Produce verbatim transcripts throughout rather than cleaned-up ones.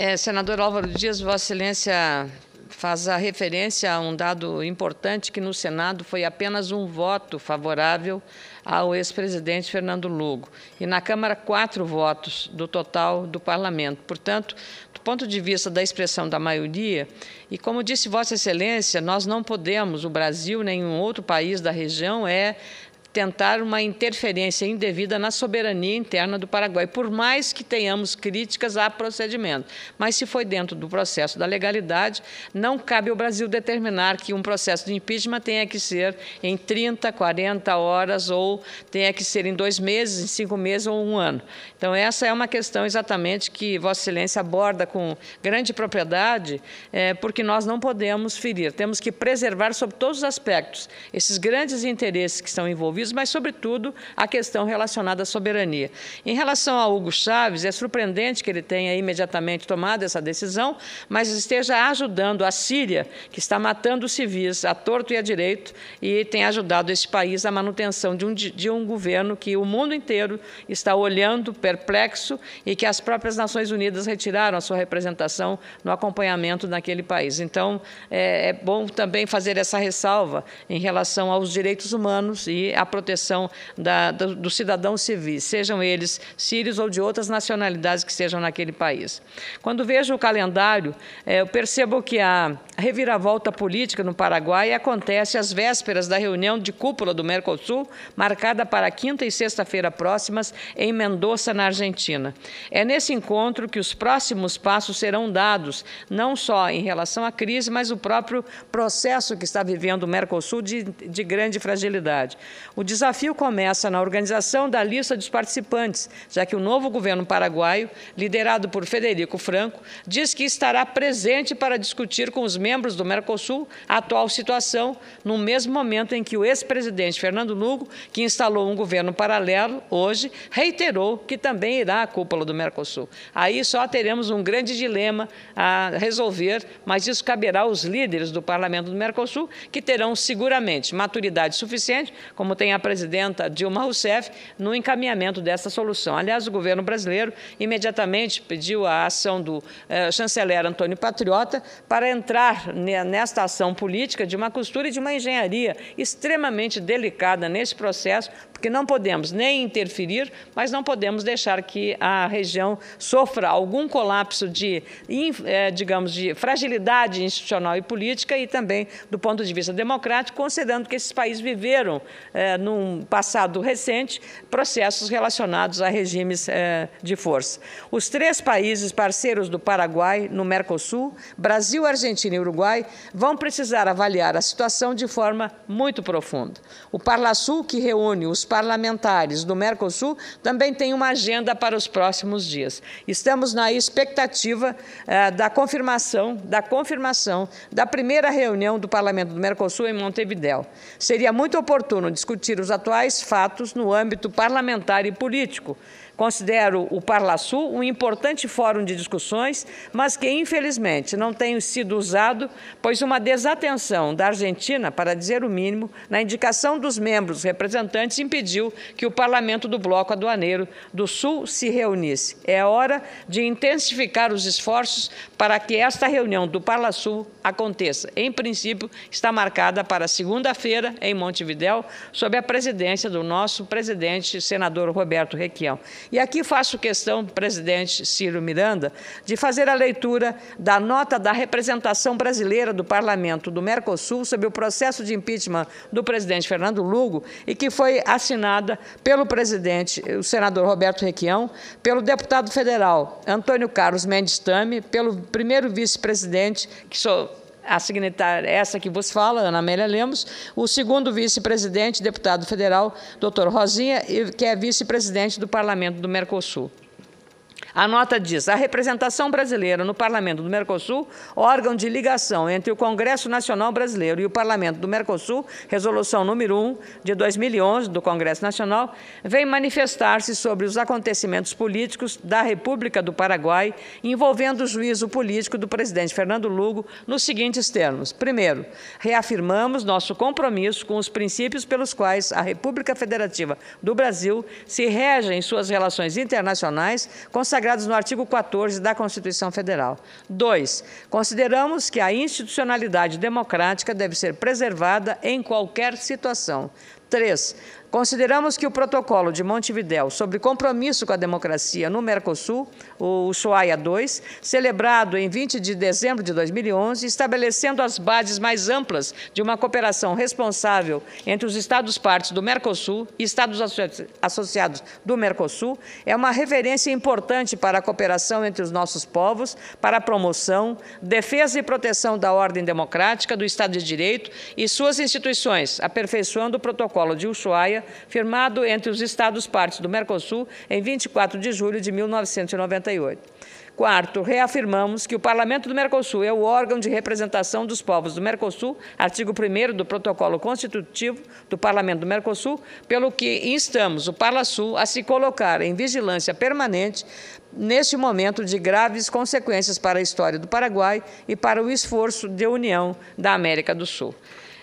É, senador Álvaro Dias, Vossa Excelência faz a referência a um dado importante que no Senado foi apenas um voto favorável ao ex-presidente Fernando Lugo e na Câmara quatro votos do total do Parlamento. Portanto, do ponto de vista da expressão da maioria, e como disse Vossa Excelência, nós não podemos, o Brasil, nenhum outro país da região, é tentar uma interferência indevida na soberania interna do Paraguai, por mais que tenhamos críticas a procedimento. Mas, se foi dentro do processo da legalidade, não cabe ao Brasil determinar que um processo de impeachment tenha que ser em trinta, quarenta horas, ou tenha que ser em dois meses, em cinco meses ou um ano. Então, essa é uma questão exatamente que Vossa Excelência aborda com grande propriedade, é, porque nós não podemos ferir, temos que preservar sob todos os aspectos esses grandes interesses que estão envolvidos, mas, sobretudo, a questão relacionada à soberania. Em relação a Hugo Chávez, é surpreendente que ele tenha imediatamente tomado essa decisão, mas esteja ajudando a Síria, que está matando os civis à torto e à direito, e tem ajudado esse país à manutenção de um, de um governo que o mundo inteiro está olhando, perplexo, e que as próprias Nações Unidas retiraram a sua representação no acompanhamento naquele país. Então, é, é bom também fazer essa ressalva em relação aos direitos humanos e a proteção da, do, dos cidadãos civis, sejam eles sírios ou de outras nacionalidades que estejam naquele país. Quando vejo o calendário, é, eu percebo que a reviravolta política no Paraguai acontece às vésperas da reunião de cúpula do Mercosul, marcada para quinta e sexta-feira próximas, em Mendoza, na Argentina. É nesse encontro que os próximos passos serão dados, não só em relação à crise, mas o próprio processo que está vivendo o Mercosul de, de grande fragilidade. O desafio começa na organização da lista dos participantes, já que o novo governo paraguaio, liderado por Federico Franco, diz que estará presente para discutir com os membros do Mercosul a atual situação, no mesmo momento em que o ex-presidente Fernando Lugo, que instalou um governo paralelo, hoje, reiterou que também irá à cúpula do Mercosul. Aí só teremos um grande dilema a resolver, mas isso caberá aos líderes do parlamento do Mercosul, que terão seguramente maturidade suficiente, como tem a presidenta Dilma Rousseff, no encaminhamento dessa solução. Aliás, o governo brasileiro imediatamente pediu a ação do eh, chanceler Antônio Patriota para entrar nesta ação política de uma costura e de uma engenharia extremamente delicada nesse processo, porque não podemos nem interferir, mas não podemos deixar que a região sofra algum colapso de, eh, digamos, de fragilidade institucional e política e também do ponto de vista democrático, considerando que esses países viveram Eh, num passado recente, processos relacionados a regimes eh, de força. Os três países parceiros do Paraguai no Mercosul, Brasil, Argentina e Uruguai, vão precisar avaliar a situação de forma muito profunda. O Parlasul, que reúne os parlamentares do Mercosul, também tem uma agenda para os próximos dias. Estamos na expectativa eh, da confirmação, da confirmação da primeira reunião do Parlamento do Mercosul em Montevidéu. Seria muito oportuno discutir os atuais fatos no âmbito parlamentar e político. Considero o Parlasul um importante fórum de discussões, mas que, infelizmente, não tem sido usado, pois uma desatenção da Argentina, para dizer o mínimo, na indicação dos membros representantes, impediu que o Parlamento do Bloco Aduaneiro do Sul se reunisse. É hora de intensificar os esforços para que esta reunião do Parlasul aconteça. Em princípio, está marcada para segunda-feira, em Montevidéu, sob a presidência do nosso presidente, senador Roberto Requião. E aqui faço questão, presidente Ciro Miranda, de fazer a leitura da nota da representação brasileira do Parlamento do Mercosul sobre o processo de impeachment do presidente Fernando Lugo e que foi assinada pelo presidente, o senador Roberto Requião, pelo deputado federal Antônio Carlos Mendes Tame, pelo primeiro vice-presidente, que sou a signatária, essa que vos fala, Ana Amélia Lemos, o segundo vice-presidente, deputado federal, doutor Rosinha, que é vice-presidente do Parlamento do Mercosul. A nota diz: a representação brasileira no Parlamento do Mercosul, órgão de ligação entre o Congresso Nacional Brasileiro e o Parlamento do Mercosul, resolução número um de dois mil e onze do Congresso Nacional, vem manifestar-se sobre os acontecimentos políticos da República do Paraguai envolvendo o juízo político do presidente Fernando Lugo nos seguintes termos. Primeiro, reafirmamos nosso compromisso com os princípios pelos quais a República Federativa do Brasil se rege em suas relações internacionais, consagrados consagrados no artigo quatorze da Constituição Federal. Dois, consideramos que a institucionalidade democrática deve ser preservada em qualquer situação. Três, consideramos que o protocolo de Montevidéu sobre compromisso com a democracia no Mercosul, o Ushuaia dois, celebrado em vinte de dezembro de dois mil e onze, estabelecendo as bases mais amplas de uma cooperação responsável entre os Estados-partes do Mercosul e Estados associados do Mercosul, é uma referência importante para a cooperação entre os nossos povos, para a promoção, defesa e proteção da ordem democrática, do Estado de Direito e suas instituições, aperfeiçoando o protocolo de Ushuaia, firmado entre os Estados-partes do Mercosul em vinte e quatro de julho de mil novecentos e noventa e oito. Quarto, reafirmamos que o Parlamento do Mercosul é o órgão de representação dos povos do Mercosul, artigo primeiro do Protocolo Constitutivo do Parlamento do Mercosul, pelo que instamos o Parlasul a se colocar em vigilância permanente neste momento de graves consequências para a história do Paraguai e para o esforço de união da América do Sul.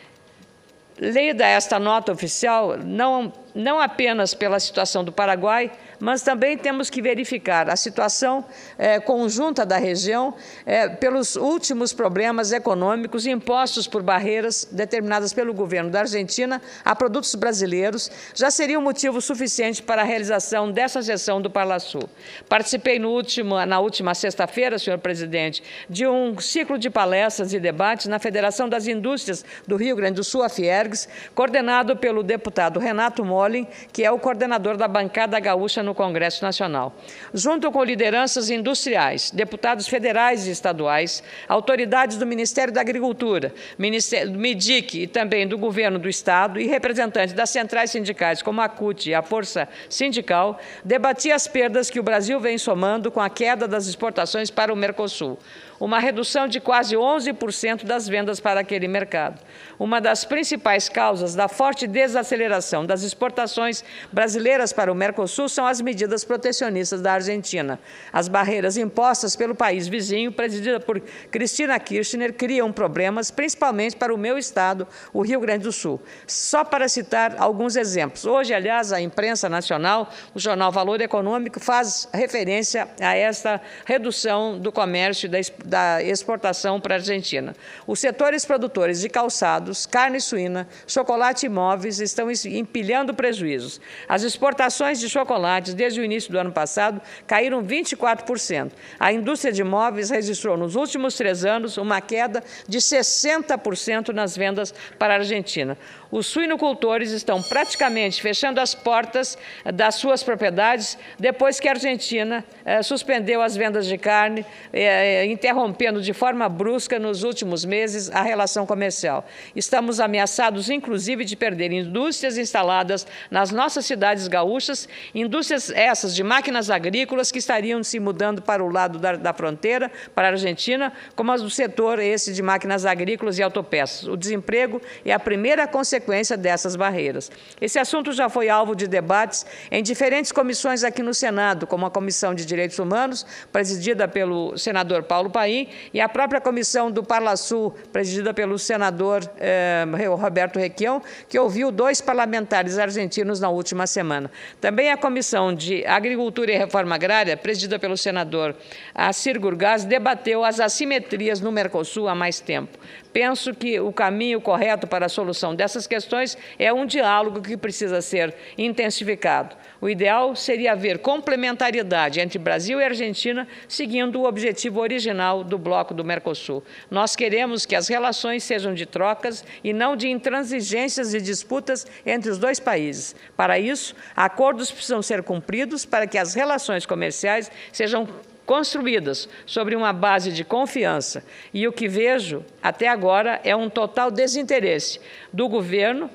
Lida esta nota oficial, não, não apenas pela situação do Paraguai, mas também temos que verificar a situação eh, conjunta da região eh, pelos últimos problemas econômicos impostos por barreiras determinadas pelo governo da Argentina a produtos brasileiros, já seria um motivo suficiente para a realização dessa sessão do Parlasul. Participei no último, na última sexta-feira, senhor presidente, de um ciclo de palestras e debates na Federação das Indústrias do Rio Grande do Sul, a Fiergs, coordenado pelo deputado Renato Molin, que é o coordenador da bancada gaúcha no Congresso Nacional. Junto com lideranças industriais, deputados federais e estaduais, autoridades do Ministério da Agricultura, Ministério do MIDIC e também do Governo do Estado e representantes das centrais sindicais como a C U T e a Força Sindical, debati as perdas que o Brasil vem somando com a queda das exportações para o Mercosul, uma redução de quase onze por cento das vendas para aquele mercado. Uma das principais causas da forte desaceleração das exportações brasileiras para o Mercosul são as medidas protecionistas da Argentina. As barreiras impostas pelo país vizinho, presidida por Cristina Kirchner, criam problemas, principalmente para o meu estado, o Rio Grande do Sul. Só para citar alguns exemplos. Hoje, aliás, a imprensa nacional, o jornal Valor Econômico, faz referência a esta redução do comércio da exportação da exportação para a Argentina. Os setores produtores de calçados, carne suína, chocolate e móveis estão empilhando prejuízos. As exportações de chocolates, desde o início do ano passado, caíram vinte e quatro por cento. A indústria de móveis registrou, nos últimos três anos, uma queda de sessenta por cento nas vendas para a Argentina. Os suinocultores estão praticamente fechando as portas das suas propriedades depois que a Argentina eh, suspendeu as vendas de carne, eh, interrompendo de forma brusca nos últimos meses a relação comercial. Estamos ameaçados, inclusive, de perder indústrias instaladas nas nossas cidades gaúchas, indústrias essas de máquinas agrícolas que estariam se mudando para o lado da, da fronteira, para a Argentina, como as do setor esse de máquinas agrícolas e autopeças. O desemprego é a primeira consequência consequência dessas barreiras. Esse assunto já foi alvo de debates em diferentes comissões aqui no Senado, como a Comissão de Direitos Humanos, presidida pelo senador Paulo Paim, e a própria Comissão do Parlasul, presidida pelo senador eh, Roberto Requião, que ouviu dois parlamentares argentinos na última semana. Também a Comissão de Agricultura e Reforma Agrária, presidida pelo senador Assir Gurgás, debateu as assimetrias no Mercosul há mais tempo. Penso que o caminho correto para a solução dessas questões é um diálogo que precisa ser intensificado. O ideal seria haver complementariedade entre Brasil e Argentina, seguindo o objetivo original do bloco do Mercosul. Nós queremos que as relações sejam de trocas e não de intransigências e disputas entre os dois países. Para isso, acordos precisam ser cumpridos para que as relações comerciais sejam construídas sobre uma base de confiança. E o que vejo até agora é um total desinteresse do governo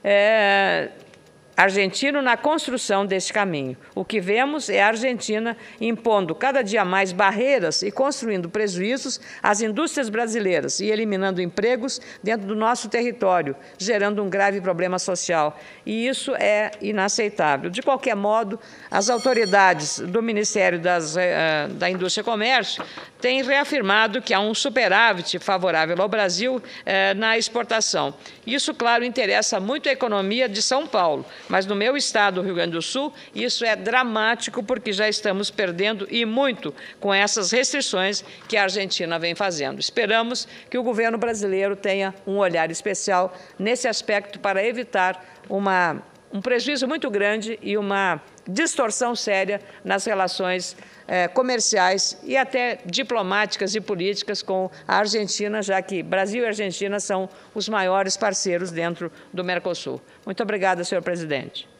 é, argentino na construção deste caminho. O que vemos é a Argentina impondo cada dia mais barreiras e construindo prejuízos às indústrias brasileiras e eliminando empregos dentro do nosso território, gerando um grave problema social. E isso é inaceitável. De qualquer modo, as autoridades do Ministério das, uh, da Indústria e Comércio têm reafirmado que há um superávit favorável ao Brasil uh, na exportação. Isso, claro, interessa muito a economia de São Paulo, Mas no meu estado, Rio Grande do Sul, isso é dramático porque já estamos perdendo e muito com essas restrições que a Argentina vem fazendo. Esperamos que o governo brasileiro tenha um olhar especial nesse aspecto para evitar uma, um prejuízo muito grande e uma distorção séria nas relações eh, comerciais e até diplomáticas e políticas com a Argentina, já que Brasil e Argentina são os maiores parceiros dentro do Mercosul. Muito obrigada, senhor presidente.